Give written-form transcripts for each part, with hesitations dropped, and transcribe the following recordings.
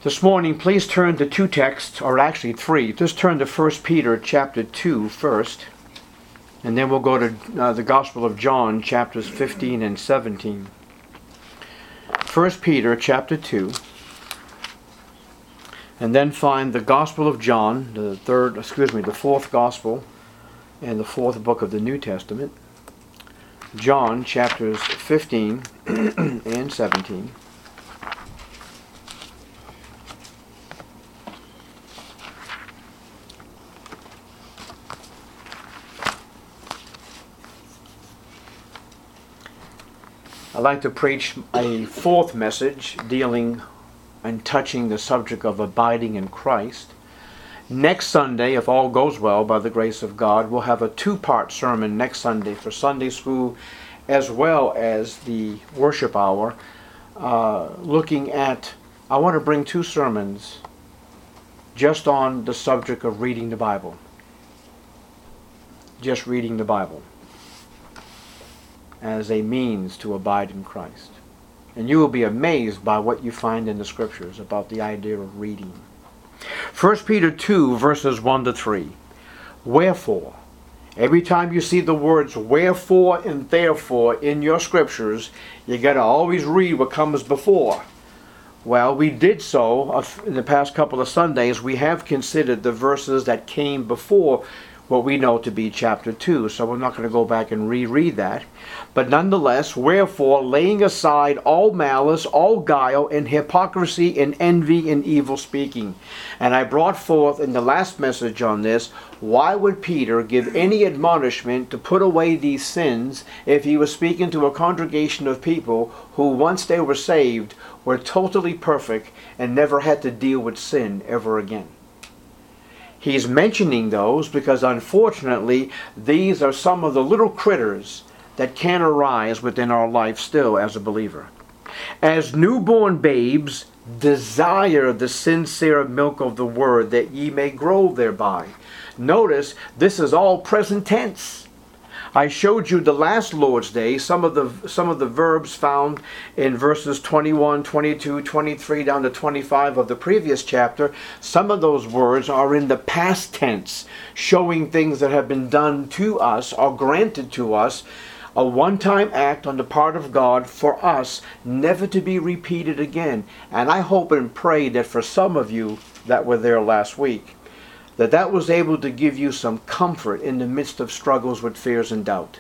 This morning, please turn to two texts, or actually three. Just turn to 1 Peter chapter 2 first, and then we'll go to the Gospel of John, chapters 15 and 17. 1 Peter chapter 2, and then find the Gospel of John, the fourth Gospel, and the fourth book of the New Testament. John chapters 15 and 17. I'd like to preach a fourth message dealing and touching the subject of abiding in Christ. Next Sunday, if all goes well, by the grace of God, we'll have a two-part sermon next Sunday for Sunday school as well as the worship hour, looking at, I want to bring two sermons just on the subject of reading the Bible. Just reading the Bible as a means to abide in Christ. And you will be amazed by what you find in the Scriptures about the idea of reading. 1 Peter 2, verses 1 to 3. Wherefore, every time you see the words wherefore and therefore in your Scriptures, you got to always read what comes before. Well, we did so in the past couple of Sundays. We have considered the verses that came before what we know to be chapter 2, so we're not going to go back and reread that. But nonetheless, wherefore, laying aside all malice, all guile, and hypocrisy, and envy, and evil speaking. And I brought forth in the last message on this, why would Peter give any admonishment to put away these sins if he was speaking to a congregation of people who, once they were saved, were totally perfect and never had to deal with sin ever again? He's mentioning those because, unfortunately, these are some of the little critters that can arise within our life still as a believer. As newborn babes, desire the sincere milk of the word, that ye may grow thereby. Notice, this is all present tense. I showed you the last Lord's Day some of the verbs found in verses 21, 22, 23 down to 25 of the previous chapter. Some of those words are in the past tense, showing things that have been done to us or granted to us, a one-time act on the part of God for us, never to be repeated again. And I hope and pray that for some of you that were there last week, that was able to give you some comfort in the midst of struggles with fears and doubt.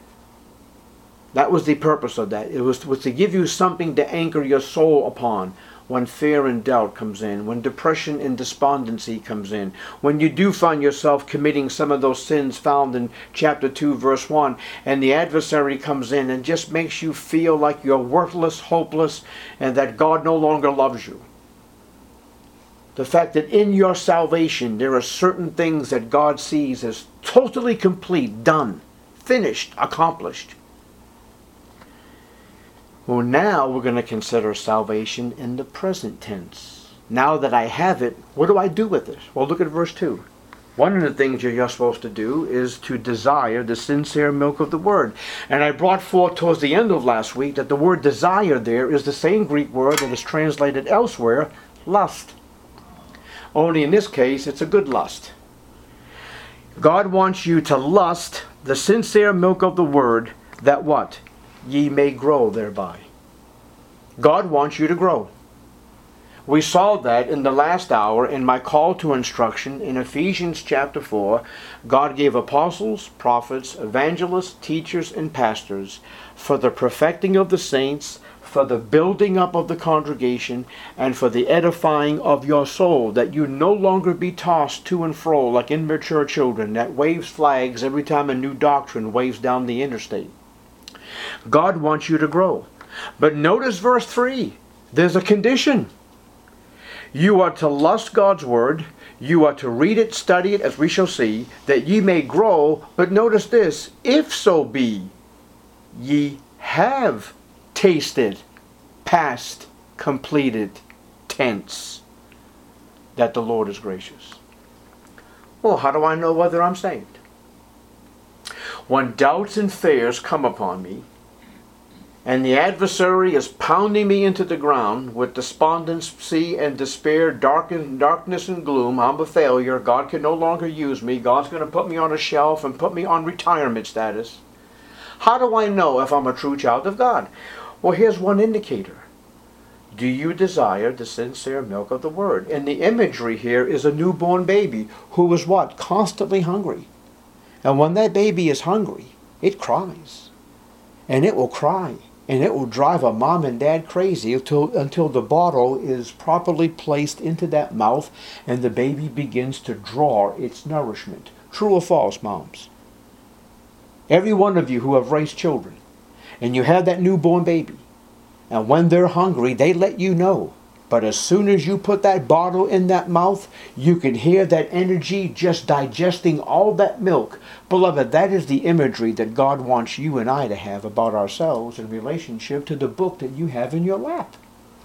That was the purpose of that. It was to give you something to anchor your soul upon when fear and doubt comes in, when depression and despondency comes in, when you do find yourself committing some of those sins found in chapter 2, verse 1, and the adversary comes in and just makes you feel like you're worthless, hopeless, and that God no longer loves you. The fact that in your salvation there are certain things that God sees as totally complete, done, finished, accomplished. Well, now we're going to consider salvation in the present tense. Now that I have it, what do I do with it? Well, look at verse 2. One of the things you're supposed to do is to desire the sincere milk of the word. And I brought forth towards the end of last week that the word desire there is the same Greek word that is translated elsewhere, lust. Only in this case, it's a good lust. God wants you to lust the sincere milk of the word, that what? Ye may grow thereby. God wants you to grow. We saw that in the last hour in my call to instruction in Ephesians chapter 4. God gave apostles, prophets, evangelists, teachers, and pastors for the perfecting of the saints, for the building up of the congregation, and for the edifying of your soul, that you no longer be tossed to and fro like immature children that waves flags every time a new doctrine waves down the interstate. God wants you to grow. But notice verse 3. There's a condition. You are to lust God's word. You are to read it, study it, as we shall see, that ye may grow. But notice this, if so be ye have tasted, past, completed, tense, that the Lord is gracious. Well, how do I know whether I'm saved? When doubts and fears come upon me, and the adversary is pounding me into the ground with despondency and despair, darkness and gloom. I'm a failure. God can no longer use me. God's going to put me on a shelf and put me on retirement status. How do I know if I'm a true child of God? Well, here's one indicator. Do you desire the sincere milk of the Word? And the imagery here is a newborn baby who is what? Constantly hungry. And when that baby is hungry, it cries. And it will cry. And it will drive a mom and dad crazy until the bottle is properly placed into that mouth and the baby begins to draw its nourishment. True or false, moms? Every one of you who have raised children, and you have that newborn baby, and when they're hungry, they let you know. But as soon as you put that bottle in that mouth, you can hear that energy just digesting all that milk. Beloved, that is the imagery that God wants you and I to have about ourselves in relationship to the book that you have in your lap.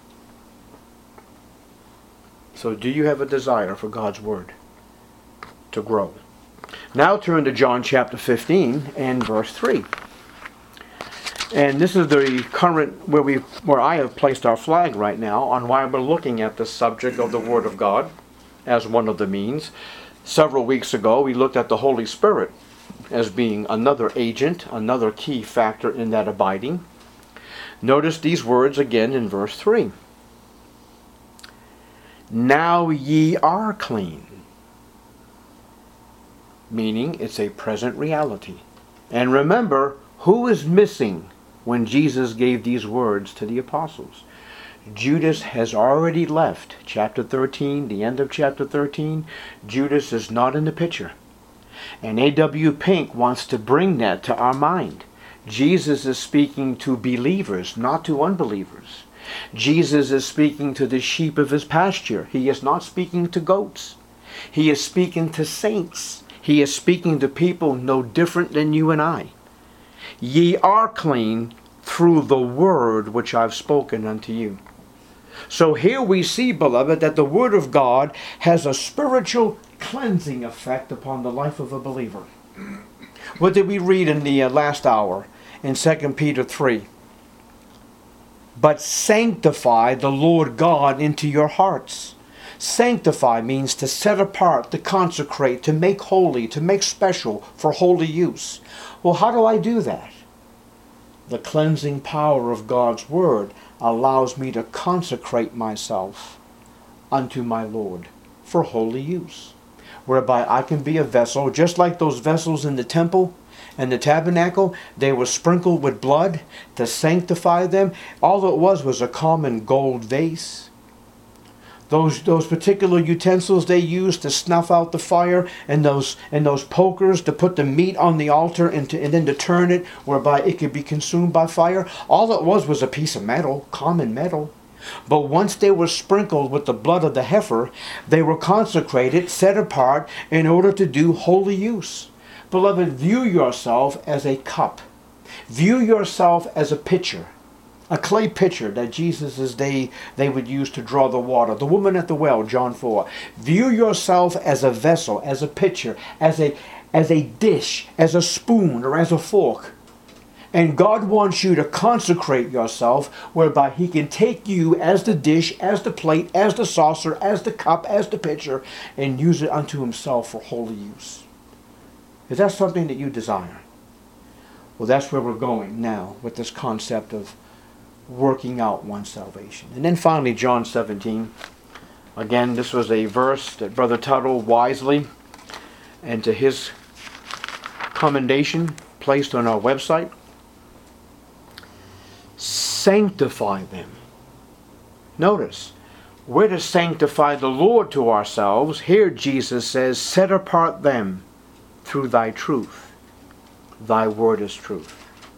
So do you have a desire for God's Word to grow? Now turn to John chapter 15 and verse 3. And this is the current where I have placed our flag right now on why we're looking at the subject of the Word of God as one of the means. Several weeks ago we looked at the Holy Spirit as being another agent, another key factor in that abiding. Notice these words again in verse 3. Now ye are clean. Meaning it's a present reality. And remember, who is missing when Jesus gave these words to the apostles? Judas has already left. Chapter 13, the end of chapter 13, Judas is not in the picture. And A.W. Pink wants to bring that to our mind. Jesus is speaking to believers, not to unbelievers. Jesus is speaking to the sheep of his pasture. He is not speaking to goats. He is speaking to saints. He is speaking to people no different than you and I. Ye are clean through the word which I've spoken unto you. So here we see, beloved, that the Word of God has a spiritual cleansing effect upon the life of a believer. What did we read in the last hour in 2 Peter 3? But sanctify the Lord God into your hearts. Sanctify means to set apart, to consecrate, to make holy, to make special for holy use. Well, how do I do that? The cleansing power of God's Word allows me to consecrate myself unto my Lord for holy use, whereby I can be a vessel, just like those vessels in the temple and the tabernacle. They were sprinkled with blood to sanctify them. All it was a common gold vase. Those particular utensils they used to snuff out the fire, and those pokers to put the meat on the altar and then to turn it whereby it could be consumed by fire. All it was a piece of metal, common metal. But once they were sprinkled with the blood of the heifer, they were consecrated, set apart in order to do holy use. Beloved, view yourself as a cup. View yourself as a pitcher. A clay pitcher that Jesus' day they would use to draw the water. The woman at the well, John 4. View yourself as a vessel, as a pitcher, as a dish, as a spoon, or as a fork. And God wants you to consecrate yourself whereby He can take you as the dish, as the plate, as the saucer, as the cup, as the pitcher, and use it unto Himself for holy use. Is that something that you desire? Well, that's where we're going now with this concept of working out one's salvation. And then finally, John 17. Again, this was a verse that Brother Tuttle wisely, and to his commendation, placed on our website. Sanctify them. Notice, we're to sanctify the Lord to ourselves. Here Jesus says, set apart them through thy truth. Thy word is truth.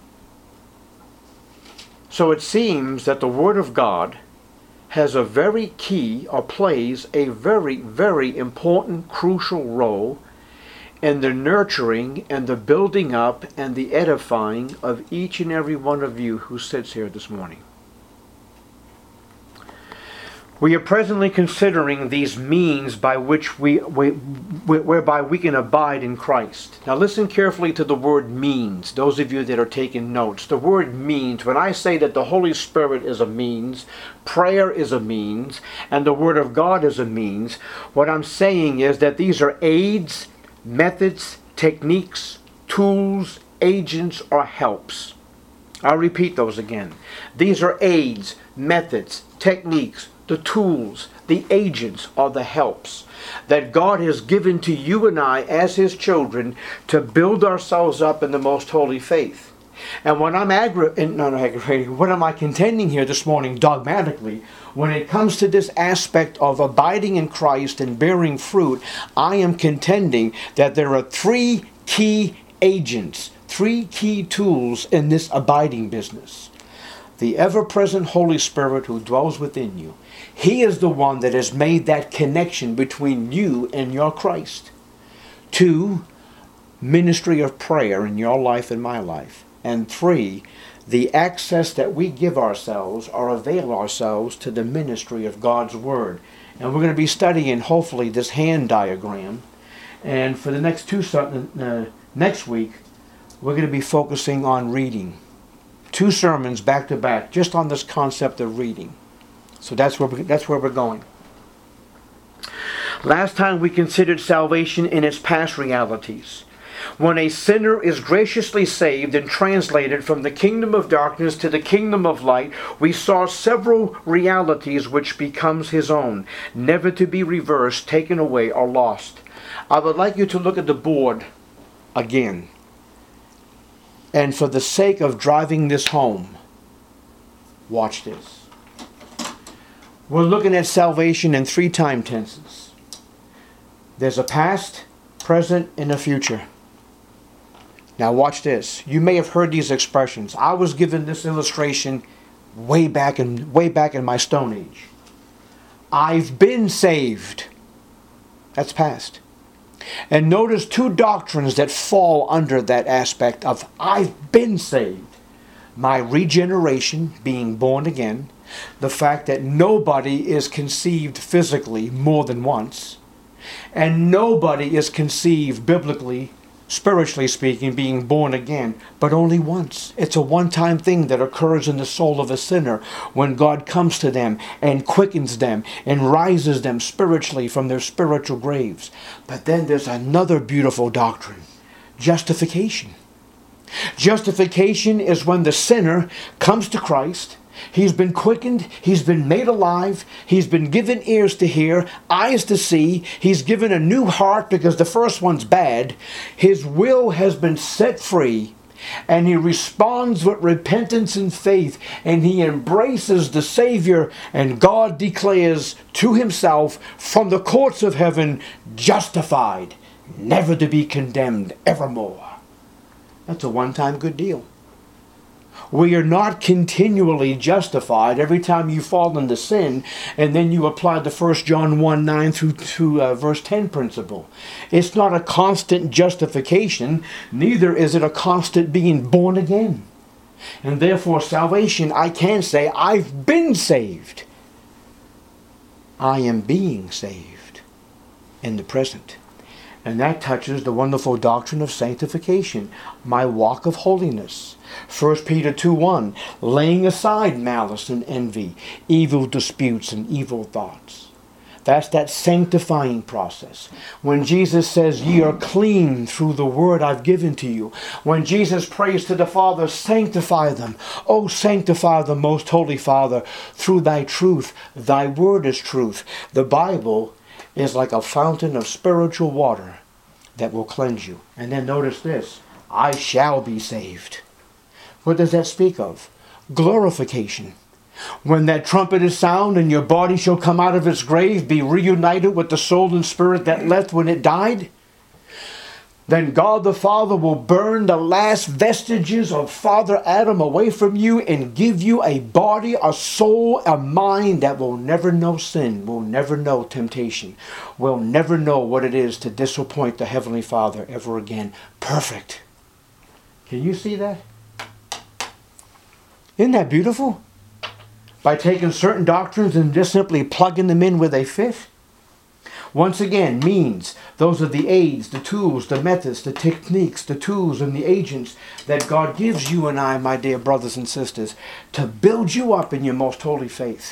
So it seems that the Word of God has a very key, or plays a very, very important, crucial role in the nurturing and the building up and the edifying of each and every one of you who sits here this morning. We are presently considering these means by which whereby we can abide in Christ. Now listen carefully to the word means, those of you that are taking notes. The word means, when I say that the Holy Spirit is a means, prayer is a means, and the Word of God is a means, what I'm saying is that these are aids, methods, techniques, tools, agents, or helps. I'll repeat those again. These are aids, methods, techniques, the tools, the agents, or the helps that God has given to you and I as His children to build ourselves up in the most holy faith. And when I'm what am I contending here this morning dogmatically? When it comes to this aspect of abiding in Christ and bearing fruit, I am contending that there are three key agents, three key tools in this abiding business. The ever-present Holy Spirit who dwells within you. He is the one that has made that connection between you and your Christ. 2, ministry of prayer in your life and my life. And 3, the access that we give ourselves or avail ourselves to the ministry of God's Word. And we're going to be studying, hopefully, this hand diagram. And for the next next week, we're going to be focusing on reading. 2 sermons back to back, just on this concept of reading. So that's where we're going. Last time we considered salvation in its past realities. When a sinner is graciously saved and translated from the kingdom of darkness to the kingdom of light, we saw several realities which becomes his own, never to be reversed, taken away, or lost. I would like you to look at the board again. And for the sake of driving this home, watch this. We're looking at salvation in 3 time tenses. There's a past, present, and a future. Now watch this. You may have heard these expressions. I was given this illustration way back in my Stone Age. I've been saved. That's past. And notice 2 doctrines that fall under that aspect of I've been saved. My regeneration, being born again. The fact that nobody is conceived physically more than once. And nobody is conceived biblically, spiritually speaking, being born again, but only once. It's a one-time thing that occurs in the soul of a sinner when God comes to them and quickens them and rises them spiritually from their spiritual graves. But then there's another beautiful doctrine, justification. Justification is when the sinner comes to Christ. He's been quickened, he's been made alive, he's been given ears to hear, eyes to see, he's given a new heart because the first one's bad. His will has been set free, and he responds with repentance and faith, and he embraces the Savior, and God declares to himself from the courts of heaven, justified, never to be condemned evermore. That's a one-time good deal. We are not continually justified every time you fall into sin and then you apply the 1 John 1:9 through verse 10 principle. It's not a constant justification, neither is it a constant being born again. And therefore salvation, I can say, I've been saved. I am being saved in the present. And that touches the wonderful doctrine of sanctification, my walk of holiness. 1 Peter 2:1, laying aside malice and envy, evil disputes and evil thoughts. That's that sanctifying process. When Jesus says, ye are clean through the word I've given to you. When Jesus prays to the Father, sanctify them. Oh, sanctify the most holy Father through thy truth. Thy word is truth. The Bible is like a fountain of spiritual water that will cleanse you. And then notice this, I shall be saved. What does that speak of? Glorification. When that trumpet is sound and your body shall come out of its grave, be reunited with the soul and spirit that left when it died, then God the Father will burn the last vestiges of Father Adam away from you and give you a body, a soul, a mind that will never know sin, will never know temptation, will never know what it is to disappoint the Heavenly Father ever again. Perfect. Can you see that? Isn't that beautiful? by taking certain doctrines and just simply plugging them in where they fit? Once again, means, those are the aids, the tools, the methods, the techniques, the tools and the agents that God gives you and I, my dear brothers and sisters, to build you up in your most holy faith.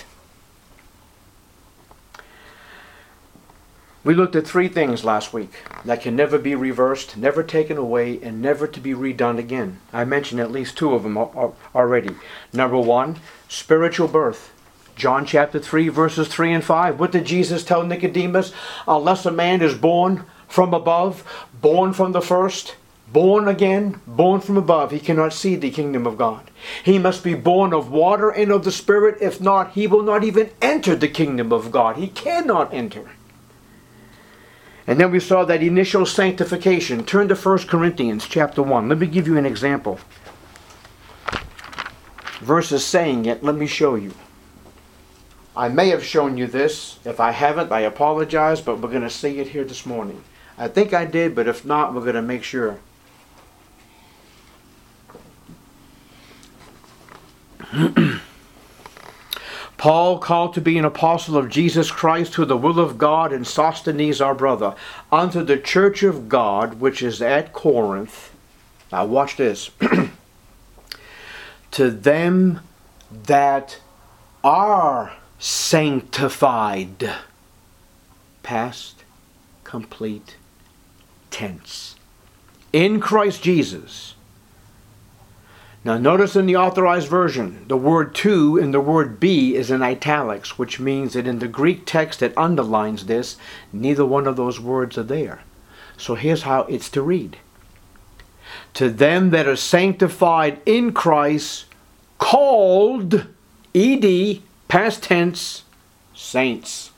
We looked at 3 things last week that can never be reversed, never taken away, and never to be redone again. I mentioned at least 2 of them already. Number 1, spiritual birth. John chapter 3, verses 3 and 5. What did Jesus tell Nicodemus? Unless a man is born from above, born from the first, born again, born from above, he cannot see the kingdom of God. He must be born of water and of the Spirit. If not, he will not even enter the kingdom of God. He cannot enter. And then we saw that initial sanctification. Turn to 1 Corinthians chapter 1. Let me give you an example. Versus saying it, let me show you. I may have shown you this. If I haven't, I apologize, but we're going to see it here this morning. I think I did, but if not, we're going to make sure. Paul, called to be an apostle of Jesus Christ to the will of God, and Sosthenes our brother, unto the church of God which is at Corinth. Now watch this. To them that are sanctified. Past, complete tense. In Christ Jesus. Now notice in the Authorized Version, the word to and the word be is in italics, which means that in the Greek text that underlines this, neither one of those words are there. So here's how it's to read. To them that are sanctified in Christ, called, ed, past tense, saints.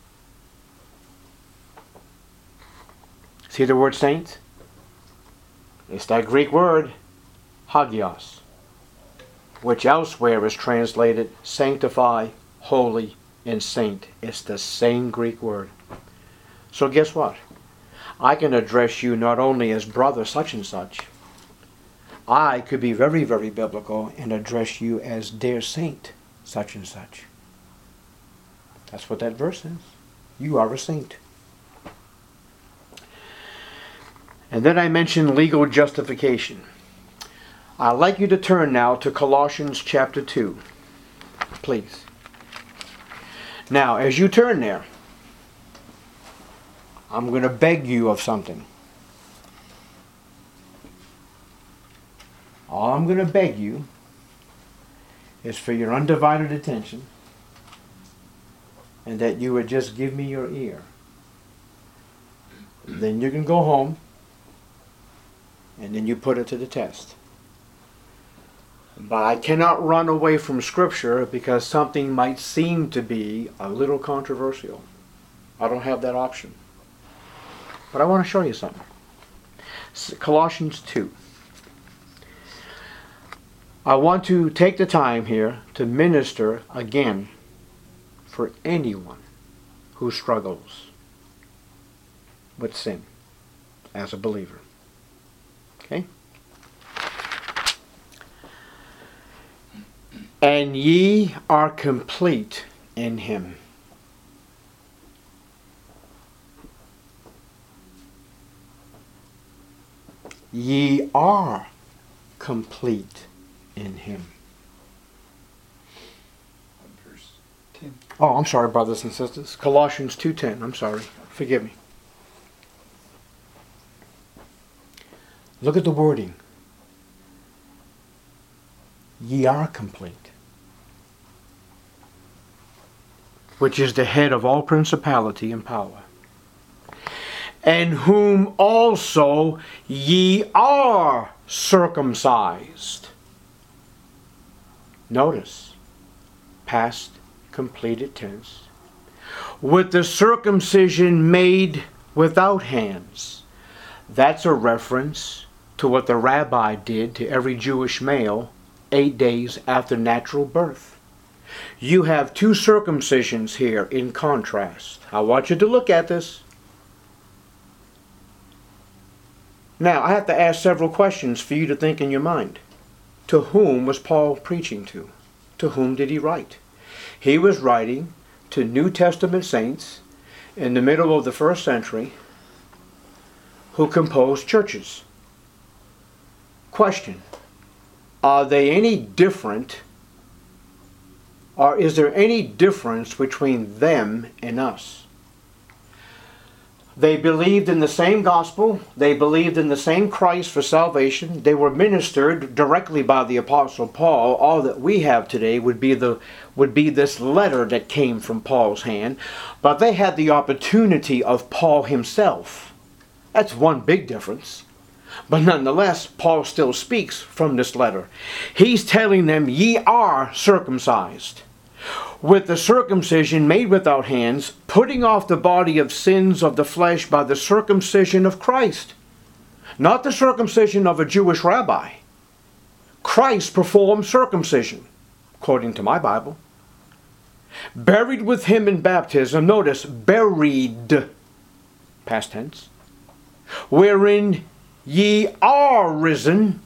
See the word saint? It's that Greek word, hagios, which elsewhere is translated sanctify, holy, and saint. It's the same Greek word. So guess what? I can address you not only as brother such and such. I could be very, very biblical and address you as dear saint such and such. That's what that verse is. You are a saint. And then I mentioned legal justification. I'd like you to turn now to Colossians chapter 2. Please. Now, as you turn there, I'm going to beg you of something. All I'm going to beg you is for your undivided attention, and that you would just give me your ear. Then you can go home, and then you put it to the test. But I cannot run away from Scripture because something might seem to be a little controversial. I don't have that option. But I want to show you something. Colossians 2. I want to take the time here to minister again for anyone who struggles with sin as a believer. Okay? And ye are complete in him. Ye are complete in him. Verse 10. Oh, I'm sorry, brothers and sisters. Colossians 2:10. I'm sorry. Forgive me. Look at the wording. Ye are complete. Which is the head of all principality and power. And whom also ye are circumcised. Notice, past completed tense. With the circumcision made without hands. That's a reference to what the rabbi did to every Jewish male 8 days after natural birth. You have 2 circumcisions here in contrast. I want you to look at this. Now, I have to ask several questions for you to think in your mind. To whom was Paul preaching to? To whom did he write? He was writing to New Testament saints in the middle of the first century who composed churches. Question: are they any different, or is there any difference between them and us? They believed in the same gospel. They believed in the same Christ for salvation. They were ministered directly by the Apostle Paul. All that we have today would be this letter that came from Paul's hand. But they had the opportunity of Paul himself. That's one big difference. But nonetheless, Paul still speaks from this letter. He's telling them, ye are circumcised, with the circumcision made without hands, putting off the body of sins of the flesh by the circumcision of Christ. Not the circumcision of a Jewish rabbi. Christ performed circumcision, according to my Bible. Buried with him in baptism. Notice, buried, past tense. Wherein ye are risen,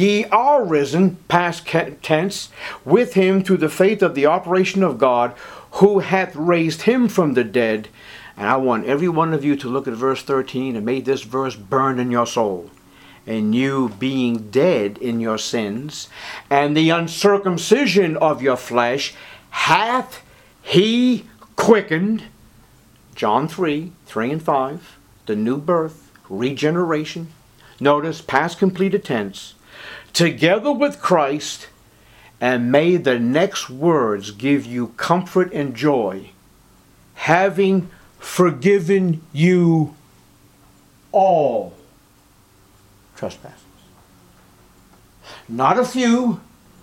past tense, with him through the faith of the operation of God, who hath raised him from the dead. And I want every one of you to look at verse 13 and may this verse burn in your soul. And you being dead in your sins, and the uncircumcision of your flesh, hath he quickened. John 3, 3 and 5, the new birth, regeneration. Notice, past completed tense. Together with Christ, and may the next words give you comfort and joy, having forgiven you all trespasses. Not a few,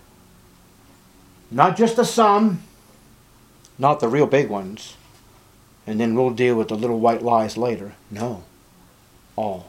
not just a some, not the real big ones, and then we'll deal with the little white lies later. No, all.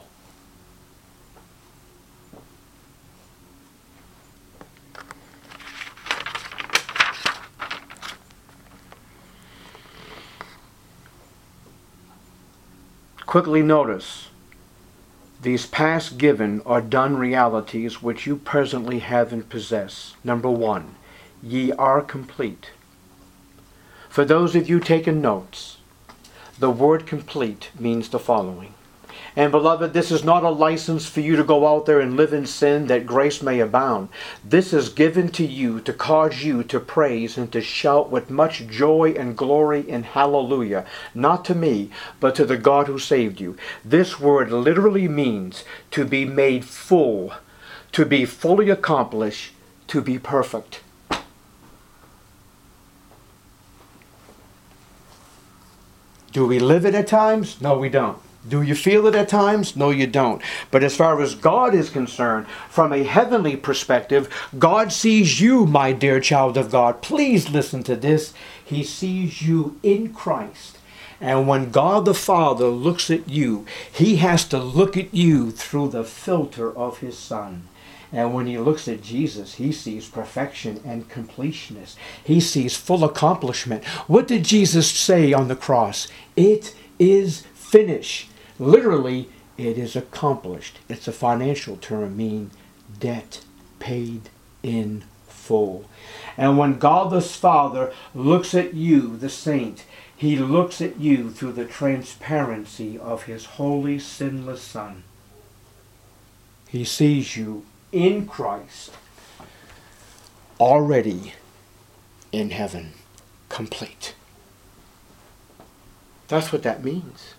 Quickly notice, these past given or done realities which you presently have and possess. Number one, ye are complete. For those of you taking notes, the word complete means the following. And beloved, this is not a license for you to go out there and live in sin that grace may abound. This is given to you to cause you to praise and to shout with much joy and glory and hallelujah. Not to me, but to the God who saved you. This word literally means to be made full, to be fully accomplished, to be perfect. Do we live it at times? No, we don't. Do you feel it at times? No, you don't. But as far as God is concerned, from a heavenly perspective, God sees you, my dear child of God. Please listen to this. He sees you in Christ. And when God the Father looks at you, He has to look at you through the filter of His Son. And when He looks at Jesus, He sees perfection and completeness. He sees full accomplishment. What did Jesus say on the cross? It is finished. Literally, it is accomplished. It's a financial term meaning debt paid in full. And when God the Father looks at you, the saint, He looks at you through the transparency of His holy, sinless Son. He sees you in Christ, already in heaven, complete. That's what that means.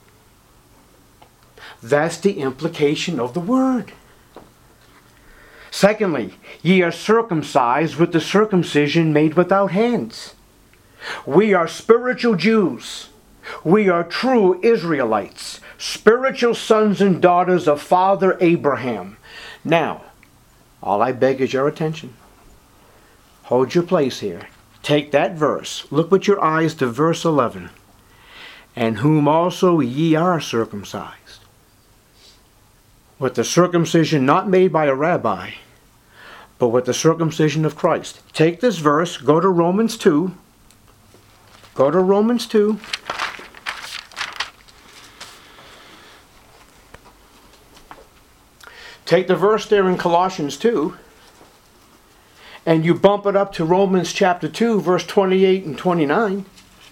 That's the implication of the word. Secondly, ye are circumcised with the circumcision made without hands. We are spiritual Jews. We are true Israelites, spiritual sons and daughters of Father Abraham. Now, all I beg is your attention. Hold your place here. Take that verse. Look with your eyes to verse 11. And whom also ye are circumcised, with the circumcision not made by a rabbi, but with the circumcision of Christ. Take this verse, go to Romans 2. Go to Romans 2. Take the verse there in Colossians 2. and you bump it up to Romans chapter 2, verse 28 and 29.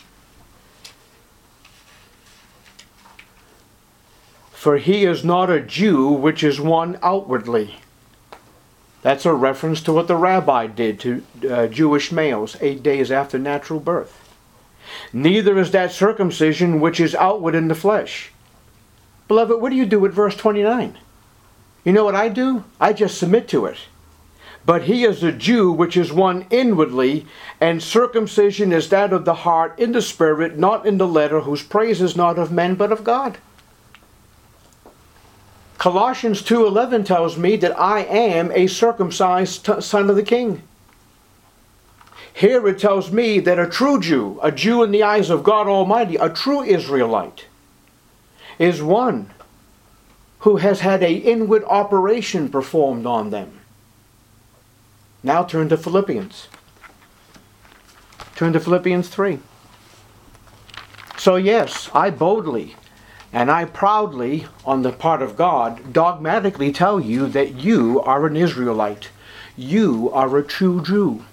For he is not a Jew which is one outwardly. That's a reference to what the rabbi did to Jewish males 8 days after natural birth. Neither is that circumcision which is outward in the flesh. Beloved, what do you do with verse 29? You know what I do? I just submit to it. But he is a Jew which is one inwardly, and circumcision is that of the heart in the spirit, not in the letter, whose praise is not of men but of God. Colossians 2:11 tells me that I am a circumcised son of the King. Here it tells me that a true Jew, a Jew in the eyes of God Almighty, a true Israelite, is one who has had an inward operation performed on them. Now turn to Philippians. Turn to Philippians 3. So yes, I boldly and I proudly, on the part of God, dogmatically tell you that you are an Israelite. You are a true Jew.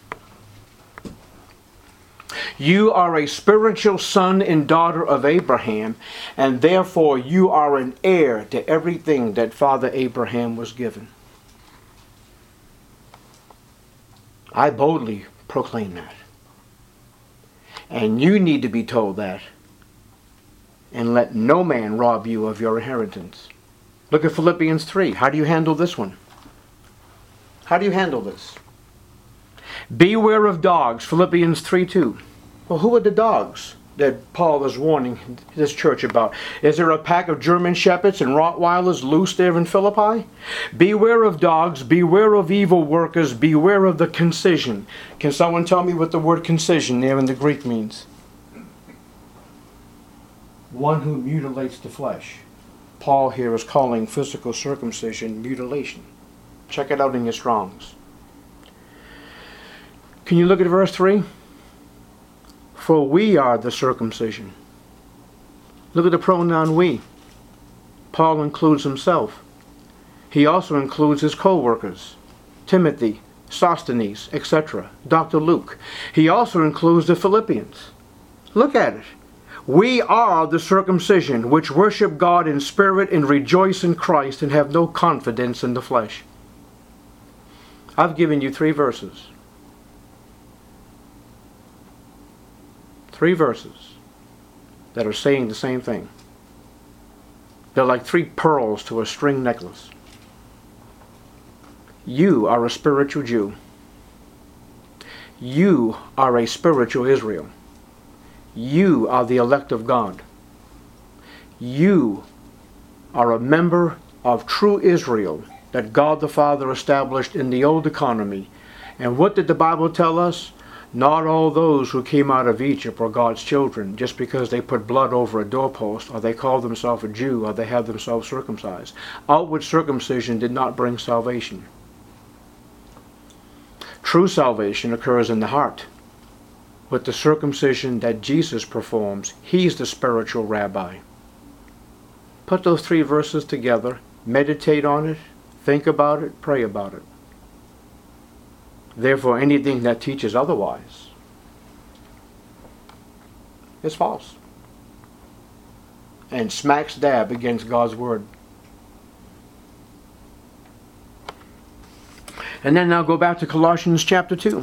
You are a spiritual son and daughter of Abraham, and therefore you are an heir to everything that Father Abraham was given. I boldly proclaim that. And you need to be told that. And let no man rob you of your inheritance. Look at Philippians 3. How do you handle this one? How do you handle this? Beware of dogs, Philippians 3:2. Well, who are the dogs that Paul is warning this church about? Is there a pack of German shepherds and Rottweilers loose there in Philippi? Beware of dogs, beware of evil workers, beware of the concision. Can someone tell me what the word concision there in the Greek means? One who mutilates the flesh. Paul here is calling physical circumcision mutilation. Check it out in your Strongs. Can you look at verse 3? For we are the circumcision. Look at the pronoun we. Paul includes himself. He also includes his co-workers, Timothy, Sosthenes, etc., Dr. Luke. He also includes the Philippians. Look at it. We are the circumcision which worship God in spirit and rejoice in Christ and have no confidence in the flesh. I've given you 3 verses. 3 verses that are saying the same thing. They're like 3 pearls to a string necklace. You are a spiritual Jew. You are a spiritual Israel. You are the elect of God. You are a member of true Israel that God the Father established in the old economy. And what did the Bible tell us? Not all those who came out of Egypt were God's children just because they put blood over a doorpost, or they called themselves a Jew, or they had themselves circumcised. Outward circumcision did not bring salvation. True salvation occurs in the heart. With the circumcision that Jesus performs, he's the spiritual rabbi. Put those 3 verses together, meditate on it, think about it, pray about it. Therefore, anything that teaches otherwise is false and smacks dab against God's word. And then now go back to Colossians chapter 2.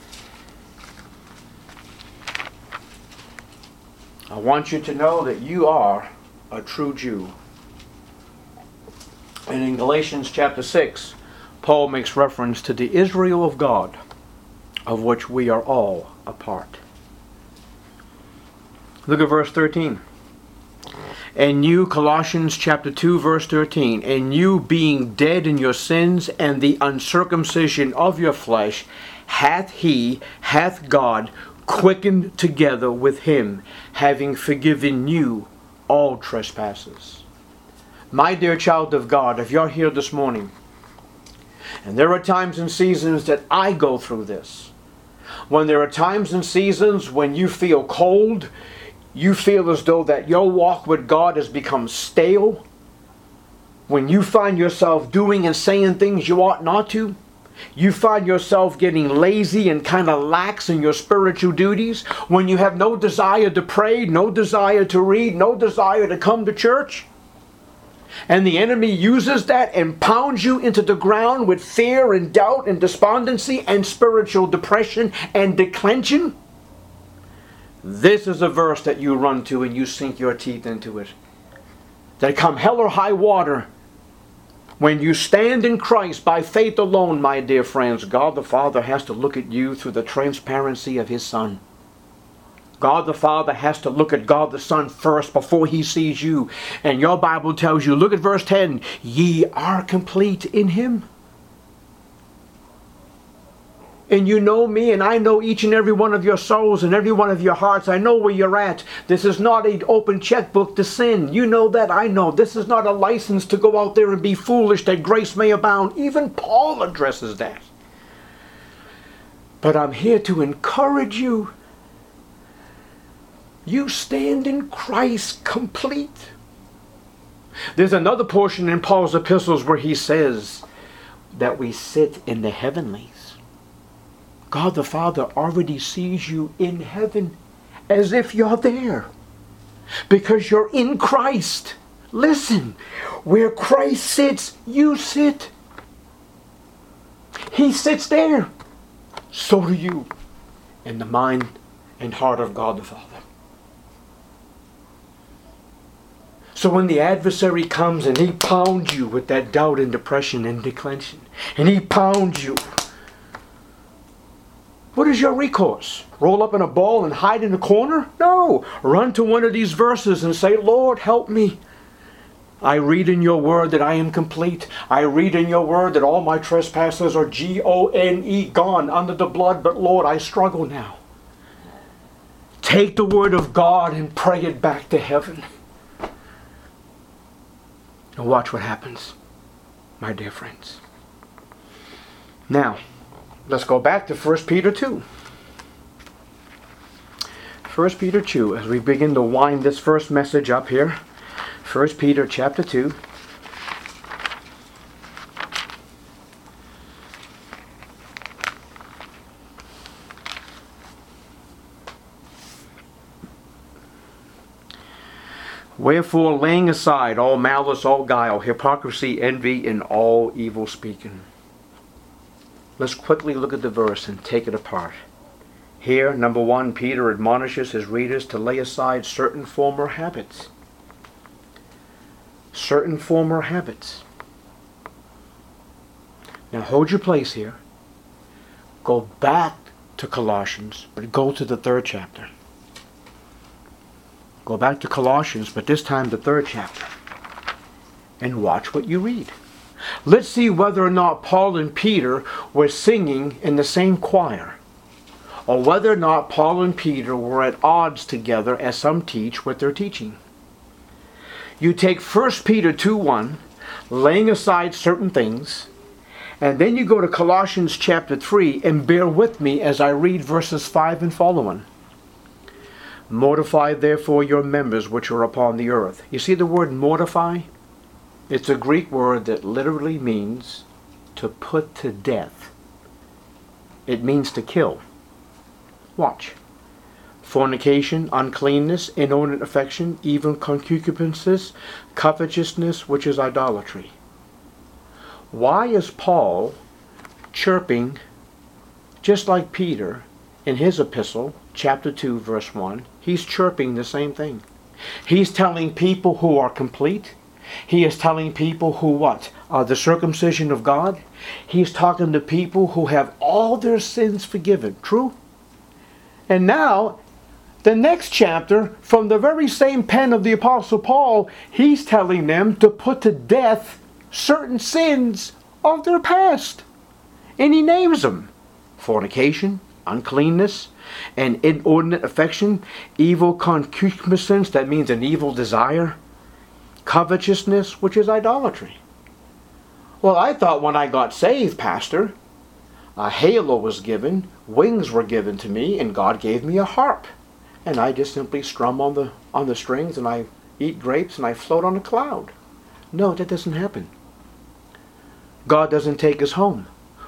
I want you to know that you are a true Jew. And in Galatians chapter 6, Paul makes reference to the Israel of God, of which we are all a part. Look at verse 13. And you, Colossians chapter 2, verse 13, and you being dead in your sins and the uncircumcision of your flesh, hath God quickened together with him, having forgiven you all trespasses. My dear child of God, if you're here this morning, and there are times and seasons that I go through this, when there are times and seasons when you feel cold, you feel as though that your walk with God has become stale, when you find yourself doing and saying things you ought not to, you find yourself getting lazy and kind of lax in your spiritual duties, when you have no desire to pray, no desire to read, no desire to come to church, and the enemy uses that and pounds you into the ground with fear and doubt and despondency and spiritual depression and declension, this is a verse that you run to and you sink your teeth into it. That come hell or high water, when you stand in Christ by faith alone, my dear friends, God the Father has to look at you through the transparency of His Son. God the Father has to look at God the Son first before He sees you. And your Bible tells you, look at verse 10, ye are complete in Him. And you know me, and I know each and every one of your souls and every one of your hearts. I know where you're at. This is not an open checkbook to sin. You know that. I know. This is not a license to go out there and be foolish that grace may abound. Even Paul addresses that. But I'm here to encourage you. You stand in Christ complete. There's another portion in Paul's epistles where he says that we sit in the heavenlies. God the Father already sees you in heaven as if you're there. Because you're in Christ. Listen, where Christ sits, you sit. He sits there. So do you. In the mind and heart of God the Father. So when the adversary comes and he pounds you with that doubt and depression and declension, and he pounds you, what is your recourse? Roll up in a ball and hide in a corner? No. Run to one of these verses and say, Lord, help me. I read in your word that I am complete. I read in your word that all my trespasses are G-O-N-E, gone under the blood. But Lord, I struggle now. Take the word of God and pray it back to heaven. And watch what happens, my dear friends. Now, let's go back to 1 Peter 2. 1 Peter 2, as we begin to wind this first message up here. 1 Peter chapter 2. Wherefore, laying aside all malice, all guile, hypocrisy, envy, and all evil speaking. Let's quickly look at the verse and take it apart. Here, number one, Peter admonishes his readers to lay aside certain former habits. Certain former habits. Now hold your place here. Go back to Colossians, but go to the 3rd chapter. Go back to Colossians, but this time the 3rd chapter. And watch what you read. Let's see whether or not Paul and Peter were singing in the same choir, or whether or not Paul and Peter were at odds together, as some teach with their teaching. You take 1 Peter 2:1, laying aside certain things, and then you go to Colossians chapter 3, and bear with me as I read verses 5 and following. Mortify therefore your members which are upon the earth. You see the word mortify? It's a Greek word that literally means to put to death. It means to kill. Watch. Fornication, uncleanness, inordinate affection, evil concupiscences, covetousness, which is idolatry. Why is Paul chirping, just like Peter, in his epistle, chapter 2, verse 1, he's chirping the same thing. He's telling people who are complete. He is telling people who what? The circumcision of God. He's talking to people who have all their sins forgiven. True? And now, the next chapter, from the very same pen of the Apostle Paul, he's telling them to put to death certain sins of their past. And he names them. Fornication, uncleanness, and inordinate affection, evil concupiscence, that means an evil desire, covetousness, which is idolatry. Well, I thought when I got saved, Pastor, a halo was given, wings were given to me, and God gave me a harp. And I just simply strum on the strings, and I eat grapes, and I float on a cloud. No, that doesn't happen. God doesn't take us home.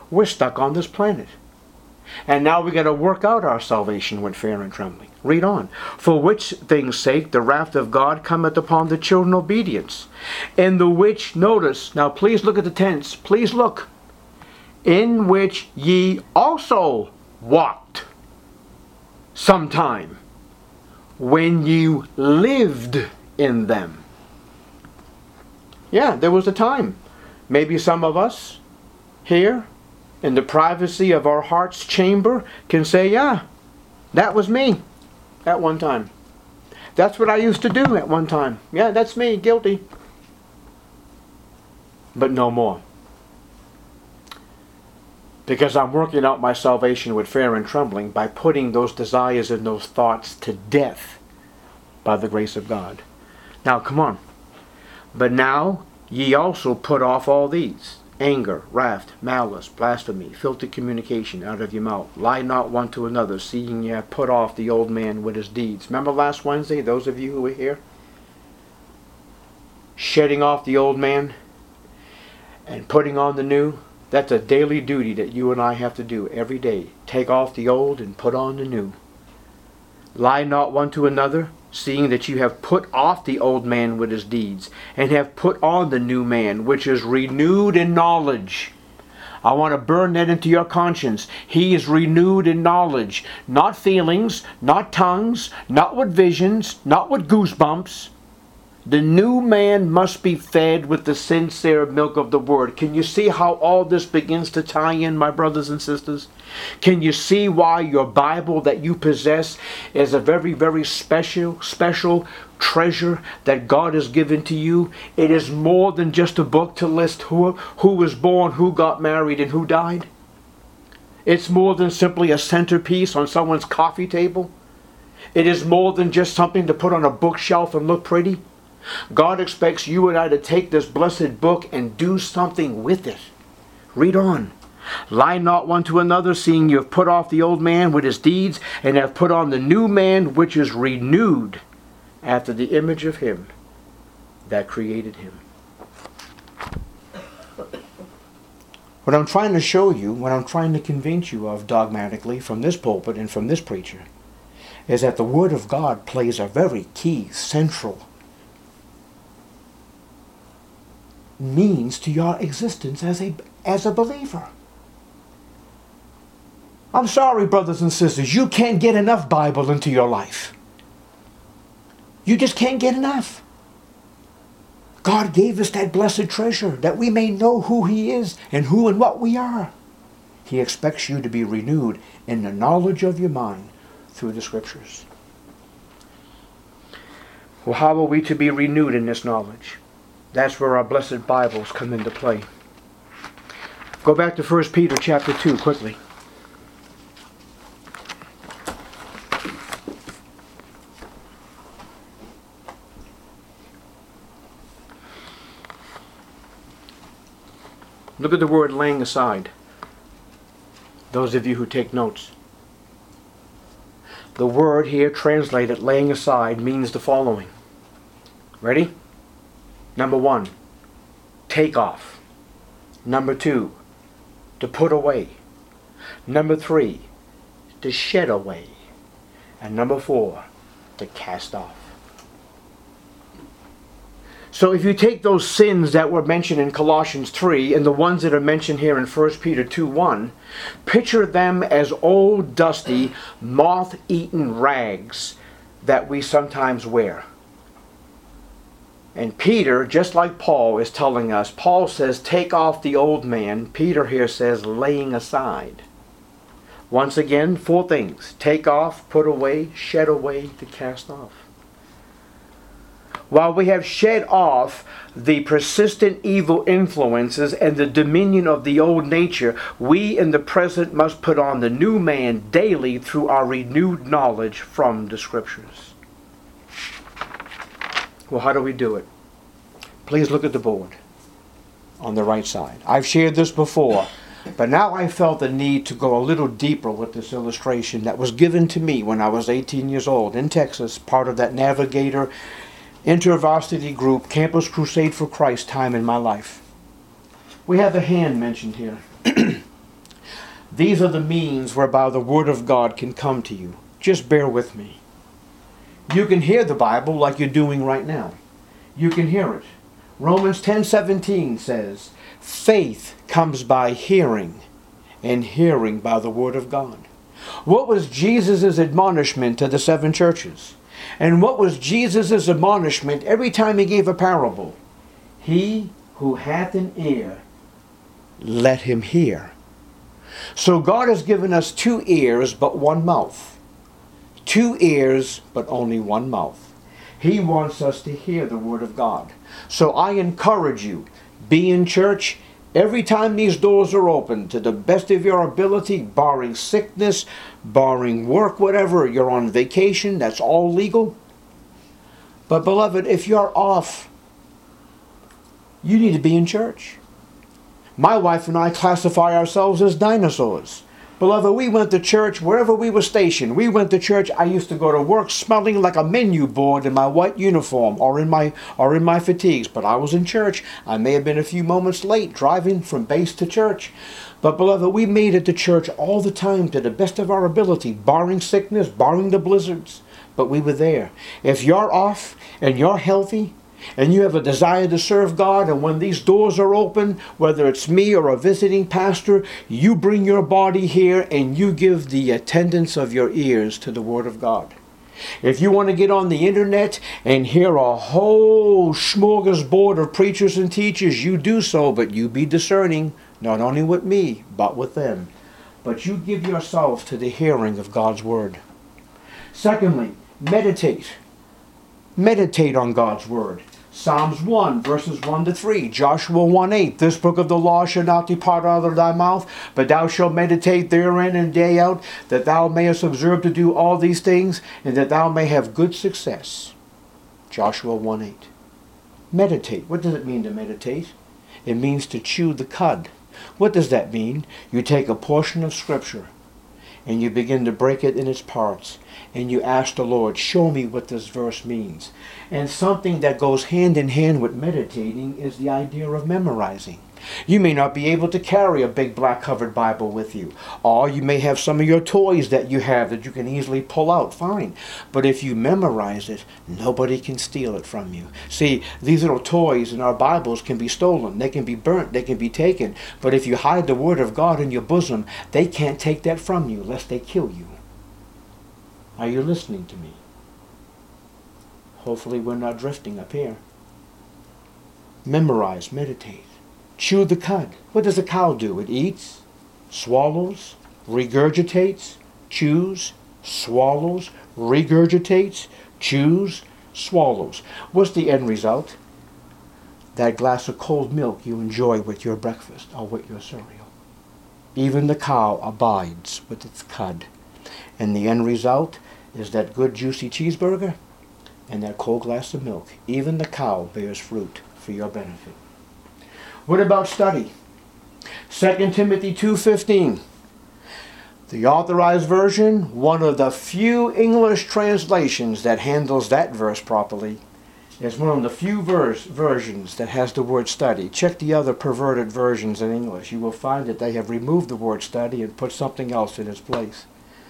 We're stuck on this planet. And now we got to work out our salvation with fear and trembling. Read on. For which things' sake the wrath of God cometh upon the children of obedience. In the which, notice, now please look at the tense. Please look. In which ye also walked sometime when you lived in them. Yeah, there was a time. Maybe some of us here in the privacy of our heart's chamber can say, yeah, that was me at one time. That's what I used to do at one time. Yeah, that's me, guilty. But no more. Because I'm working out my salvation with fear and trembling by putting those desires and those thoughts to death by the grace of God. Now, come on. But now ye also put off all these: anger, wrath, malice, blasphemy, filthy communication out of your mouth. Lie not one to another, seeing ye have put off the old man with his deeds. Remember last Wednesday, those of you who were here? Shedding off the old man and putting on the new. That's a daily duty that you and I have to do every day. Take off the old and put on the new. Lie not one to another, seeing that you have put off the old man with his deeds, and have put on the new man, which is renewed in knowledge. I want to burn that into your conscience. He is renewed in knowledge. Not feelings, not tongues, not with visions, not with goosebumps. The new man must be fed with the sincere milk of the word. Can you see how all this begins to tie in, my brothers and sisters? Can you see why your Bible that you possess is a very, very special treasure that God has given to you? It is more than just a book to list who was born, who got married, and who died. It's more than simply a centerpiece on someone's coffee table. It is more than just something to put on a bookshelf and look pretty. God expects you and I to take this blessed book and do something with it. Read on. Lie not one to another, seeing you have put off the old man with his deeds, and have put on the new man, which is renewed after the image of him that created him. What I'm trying to show you, what I'm trying to convince you of dogmatically from this pulpit and from this preacher, is that the Word of God plays a very key, central means to your existence as a believer. I'm sorry, brothers and sisters, you can't get enough Bible into your life. You just can't get enough. God gave us that blessed treasure that we may know who He is and who and what we are. He expects you to be renewed in the knowledge of your mind through the Scriptures. Well, how are we to be renewed in this knowledge? That's where our blessed Bibles come into play. Go back to 1 Peter chapter 2 quickly. Look at the word laying aside. Those of you who take notes. The word here translated laying aside means the following. Ready? Number 1, take off. Number 2, to put away. Number 3, to shed away. And number 4, to cast off. So if you take those sins that were mentioned in Colossians 3 and the ones that are mentioned here in 1 Peter 2:1, picture them as old, dusty, moth-eaten rags that we sometimes wear. And Peter, just like Paul, is telling us, Paul says, take off the old man. Peter here says, laying aside. Once again, 4 things. Take off, put away, shed away, to cast off. While we have shed off the persistent evil influences and the dominion of the old nature, we in the present must put on the new man daily through our renewed knowledge from the Scriptures. Well, how do we do it? Please look at the board on the right side. I've shared this before, but now I felt the need to go a little deeper with this illustration that was given to me when I was 18 years old in Texas, part of that Navigator InterVarsity group, Campus Crusade for Christ time in my life. We have a hand mentioned here. These are the means whereby the Word of God can come to you. Just bear with me. You can hear the Bible like you're doing right now. You can hear it. Romans 10:17 says, faith comes by hearing, and hearing by the Word of God. What was Jesus' admonishment to the 7 churches? And what was Jesus' admonishment every time he gave a parable? He who hath an ear, let him hear. So God has given us 2 ears but 1 mouth. 2 ears but only 1 mouth. He wants us to hear the Word of God. So I encourage you, be in church every time these doors are open to the best of your ability, barring sickness, barring work, whatever. You're on vacation, that's all legal. But beloved, if you're off, you need to be in church. My wife and I classify ourselves as dinosaurs. Beloved, we went to church wherever we were stationed. We went to church. I used to go to work smelling like a menu board in my white uniform or in my fatigues. But I was in church. I may have been a few moments late driving from base to church. But beloved, we made it to church all the time to the best of our ability, barring sickness, barring the blizzards. But we were there. If you're off and you're healthy, and you have a desire to serve God, and when these doors are open, whether it's me or a visiting pastor, you bring your body here and you give the attendance of your ears to the Word of God. If you want to get on the internet and hear a whole smorgasbord of preachers and teachers, you do so, but you be discerning, not only with me, but with them. But you give yourself to the hearing of God's Word. Secondly, meditate. Meditate on God's Word. Psalms 1, verses 1 to 3. Joshua 1:8. This book of the law shall not depart out of thy mouth, but thou shalt meditate therein and day out, that thou mayest observe to do all these things, and that thou may have good success. Joshua 1:8. Meditate. What does it mean to meditate? It means to chew the cud. What does that mean? You take a portion of Scripture and you begin to break it in its parts. And you ask the Lord, show me what this verse means. And something that goes hand in hand with meditating is the idea of memorizing. You may not be able to carry a big black covered Bible with you. Or you may have some of your toys that you have that you can easily pull out. Fine. But if you memorize it, nobody can steal it from you. See, these little toys in our Bibles can be stolen. They can be burnt. They can be taken. But if you hide the Word of God in your bosom, they can't take that from you lest they kill you. Are you listening to me? Hopefully we're not drifting up here. Memorize, meditate. Chew the cud. What does a cow do? It eats, swallows, regurgitates, chews, swallows, regurgitates, chews, swallows. What's the end result? That glass of cold milk you enjoy with your breakfast or with your cereal. Even the cow abides with its cud. And the end result is that good juicy cheeseburger and that cold glass of milk. Even the cow bears fruit for your benefit. What about study? 2 Timothy 2:15. The Authorized Version, one of the few English translations that handles that verse properly, is one of the few versions that has the word study. Check the other perverted versions in English. You will find that they have removed the word study and put something else in its place.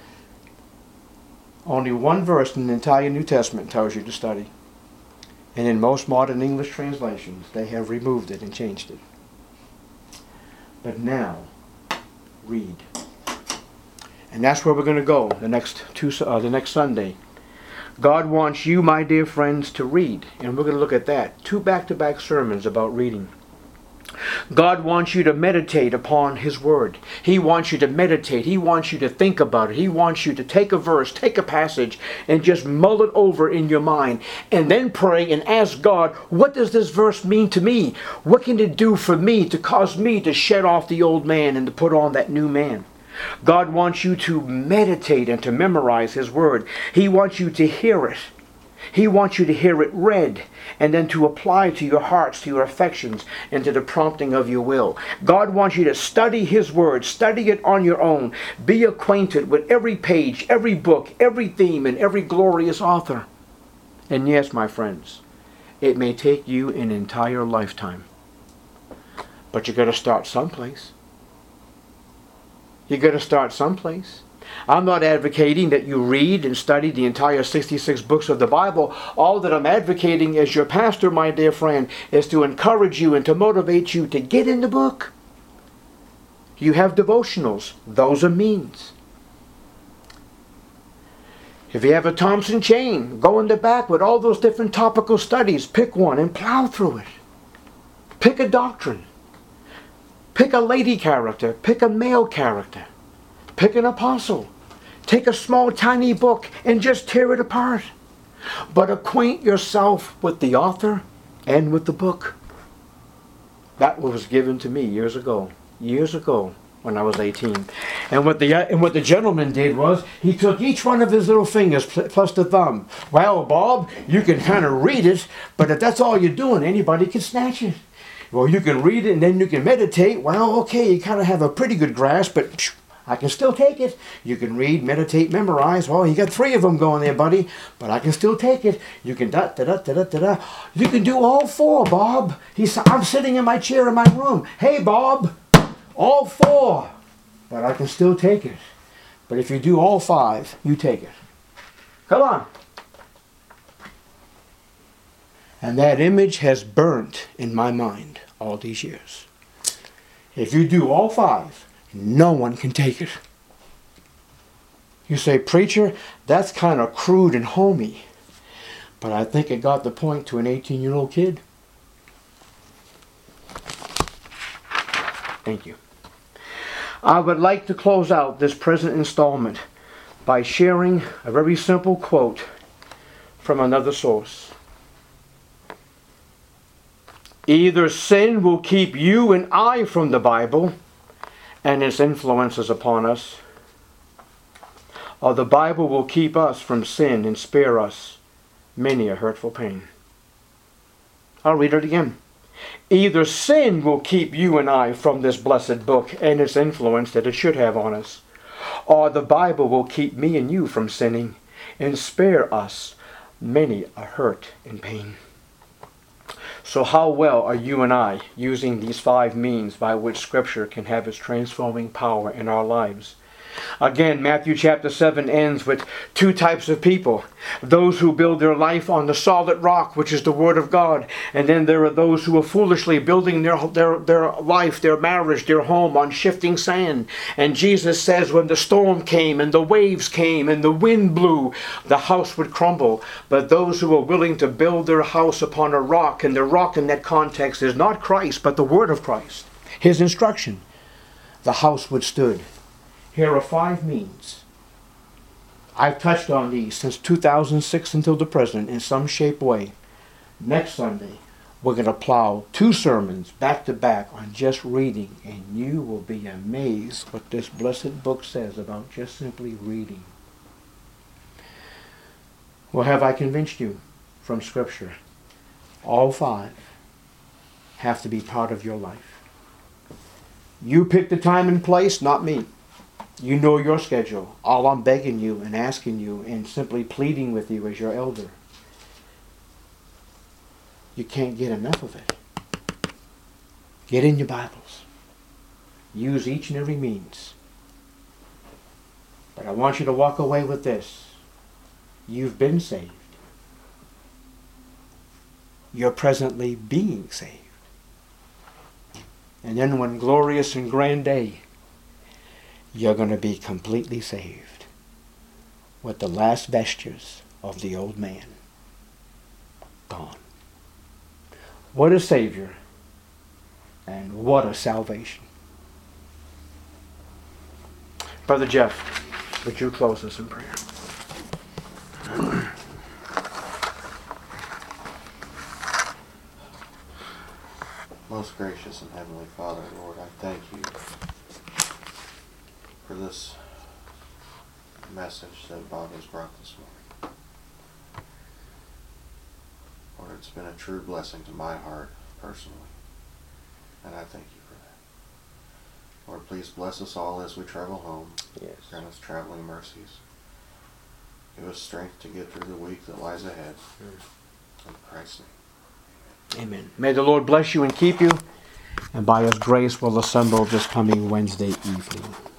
Only one verse in the entire New Testament tells you to study. And in most modern English translations, they have removed it and changed it. But now, read. And that's where we're going to go the next Sunday. God wants you, my dear friends, to read. And we're going to look at that. 2 back-to-back sermons about reading. God wants you to meditate upon His Word. He wants you to meditate. He wants you to think about it. He wants you to take a verse, take a passage, and just mull it over in your mind. And then pray and ask God, what does this verse mean to me? What can it do for me to cause me to shed off the old man and to put on that new man? God wants you to meditate and to memorize His Word. He wants you to hear it. He wants you to hear it read and then to apply to your hearts, to your affections, and to the prompting of your will. God wants you to study His Word, study it on your own. Be acquainted with every page, every book, every theme, and every glorious author. And yes, my friends, it may take you an entire lifetime. But you got to start someplace. You got to start someplace. I'm not advocating that you read and study the entire 66 books of the Bible. All that I'm advocating as your pastor, my dear friend, is to encourage you and to motivate you to get in the book. You have devotionals. Those are means. If you have a Thompson chain, go in the back with all those different topical studies. Pick one and plow through it. Pick a doctrine. Pick a lady character. Pick a male character. Pick an apostle. Take a small tiny book and just tear it apart. But acquaint yourself with the author and with the book. That was given to me years ago when I was 18. And what the gentleman did was he took each one of his little fingers plus the thumb. Well, Bob, you can kind of read it, but if that's all you're doing, anybody can snatch it. Well, you can read it and then you can meditate. Well, okay, you kind of have a pretty good grasp, but I can still take it. You can read, meditate, memorize. Well, you got 3 of them going there, buddy. But I can still take it. You can da-da-da-da-da-da. You can do all 4, Bob. I'm sitting in my chair in my room. Hey, Bob, all 4. But I can still take it. But if you do all 5, you take it. Come on. And that image has burnt in my mind all these years. If you do all 5, no one can take it. You say, preacher, that's kind of crude and homey. But I think it got the point to an 18-year-old kid. Thank you. I would like to close out this present installment by sharing a very simple quote from another source. Either sin will keep you and I from the Bible and its influences upon us, or the Bible will keep us from sin and spare us many a hurtful pain. I'll read it again. Either sin will keep you and I from this blessed book and its influence that it should have on us, or the Bible will keep me and you from sinning and spare us many a hurt and pain. So how well are you and I using these 5 means by which Scripture can have its transforming power in our lives? Again, Matthew chapter 7 ends with 2 types of people. Those who build their life on the solid rock, which is the Word of God. And then there are those who are foolishly building their life, their marriage, their home on shifting sand. And Jesus says when the storm came and the waves came and the wind blew, the house would crumble. But those who are willing to build their house upon a rock, and the rock in that context is not Christ, but the Word of Christ, His instruction, the house withstood. Here are 5 means. I've touched on these since 2006 until the present in some shape way. Next Sunday, we're going to plow 2 sermons back to back on just reading, and you will be amazed what this blessed book says about just simply reading. Well, have I convinced you from Scripture? All 5 have to be part of your life. You pick the time and place, not me. You know your schedule. All I'm begging you and asking you and simply pleading with you as your elder, you can't get enough of it. Get in your Bibles. Use each and every means. But I want you to walk away with this. You've been saved. You're presently being saved. And then one glorious and grand day, you're going to be completely saved with the last vestures of the old man gone. What a Savior and what a salvation. Brother Jeff, would you close us in prayer? Most gracious and heavenly Father, Lord, I thank you for this message that Bob has brought this morning. Lord, it's been a true blessing to my heart personally, and I thank you for that. Lord, please bless us all as we travel home. Yes. Grant us traveling mercies. Give us strength to get through the week that lies ahead. In Christ's name. Amen. May the Lord bless you and keep you, and by His grace we'll assemble this coming Wednesday evening.